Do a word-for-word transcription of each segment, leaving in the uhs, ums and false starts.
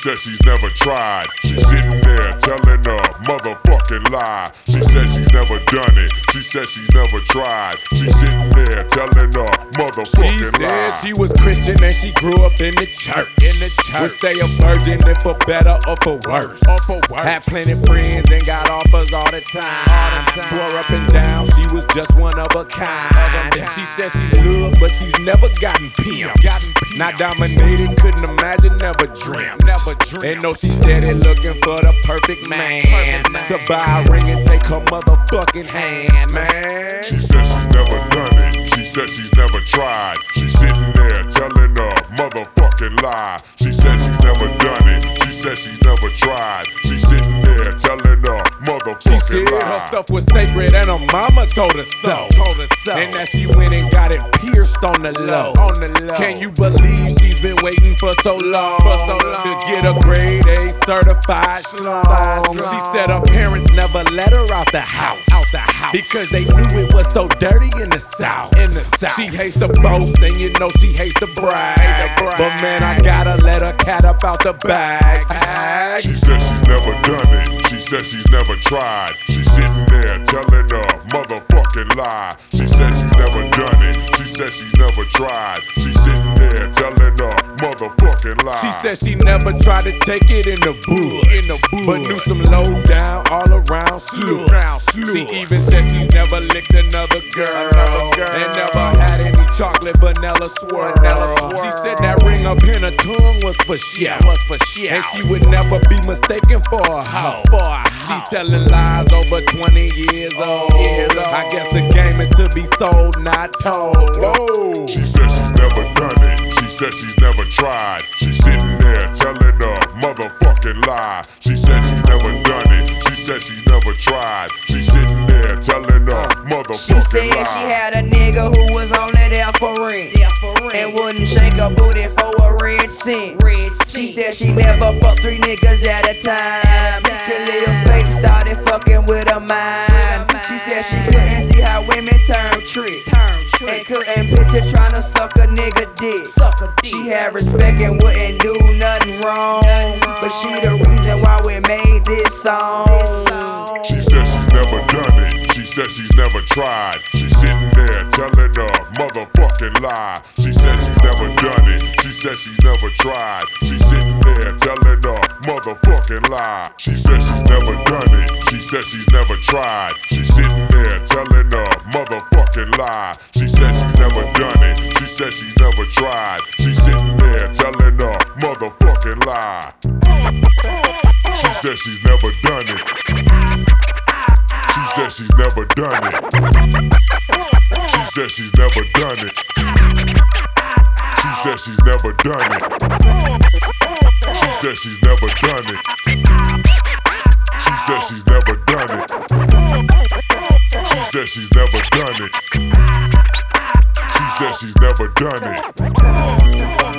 said she's never tried. She's sitting there telling a motherfucking lie. She said she's never done it. She said she's never tried. She's sitting there telling a motherfucking She lie. said she was Christian and she grew up in the church. In the church. Would stay a virgin if for better or for worse. Or for worse. Had plenty friends and got offers all the time. All the time. Swore up and down she was just one of a kind. She said she's loved but she's never gotten pimped. Not dominated, couldn't imagine, never dreamt. Never dreamt. And know she steady looking for the perfect man, perfect man to buy a ring and take her motherfucking hand, man. She said she's never done it. She said she's never tried. She's sitting there telling a motherfucking lie. She said she's never done it. She said she's never tried. She's sitting there telling a motherfucking she said lie. Her stuff was sacred and her mama told her so. Told her so. And that she went and got it pierced on the low. On the low. Can you believe she's been waiting for so long? For so long to get a grade A certified schlong. She said her parents never let her out the house. Out the house. Because they knew it was so dirty in the South. In the South. She hates to boast and you know she hates to brag. But man, I gotta let her cat up out the bag. She said she's never done it. She said she's never tried. She's sitting there telling a motherfucking lie. She said she's never done it. She said she's never tried. She's sitting there telling a motherfucking lie. She said she never tried to take it in the bush, in the bush. But knew some low down all around slush. She even said she's never licked another girl, another girl. And never had any chocolate vanilla swirl. She said that ring up in her tongue was for shit, was for shit. And she would never be mistaken for a hoe. She's telling lies over twenty years old. I guess the game is to be sold, not told. Whoa. She said she's never done it. She said she's never tried. She's sitting there telling a motherfucking lie. She said she's never done it. She said she's never tried. She's sitting there telling a motherfucking lie. She said she had a nigga who was only there for rent, there for rent. And wouldn't shake a booty for a red cent. Red cent. She said she never fucked three niggas at a time, till Lil Fake started fucking with her mind. She said she couldn't see how women turn trick, turn trick. And couldn't picture tryna suck a nigga dick. Suck a dick. She had respect and wouldn't do nothing wrong, but she the reason why we made this song. She said she's never done it. She said she's never tried. She's sitting there telling a motherfucking lie. She said she's never done it. She said she's never tried. She's sitting there telling a motherfucking lie. She said she's never done it. She said she's never tried. She's sitting there telling a motherfucking lie. She said she's never done it. She said she's never tried. She's sitting there telling a motherfucking lie. She said she's never done it. She said she's never done it. She said she's never done it. She said she's never done it. She said she's never done it. She said she's never done it. She said she's never done it. She said she's never done it.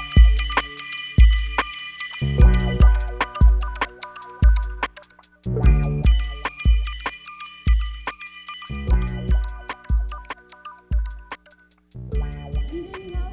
We'll be right back.